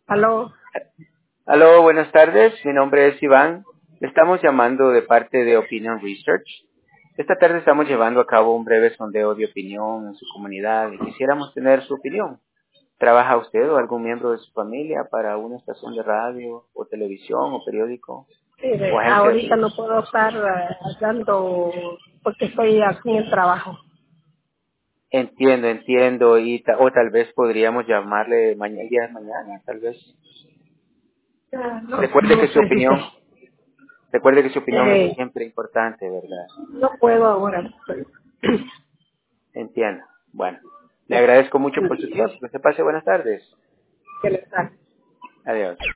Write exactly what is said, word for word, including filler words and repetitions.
Aló. Aló, buenas tardes. Mi nombre es Iván. Le estamos llamando de parte de Opinion Research. Esta tarde estamos llevando a cabo un breve sondeo de opinión en su comunidad y quisiéramos tener su opinión. ¿Trabaja usted o algún miembro de su familia para una estación de radio o televisión o periódico o Mire, agencia de ahorita no publicidad? puedo estar eh, hablando porque estoy aquí en el trabajo. Entiendo, entiendo. Y ta- o tal vez podríamos llamarle mañana, el día de mañana, tal vez. Ah, No, Recuerde no que su sé si sé. opinión, recuerde que su opinión es Eh, siempre importante, ¿verdad? no puedo ahora. Entiendo. Bueno, le agradezco mucho por su tiempo. Que se pase buenas tardes. Que le está. Adiós.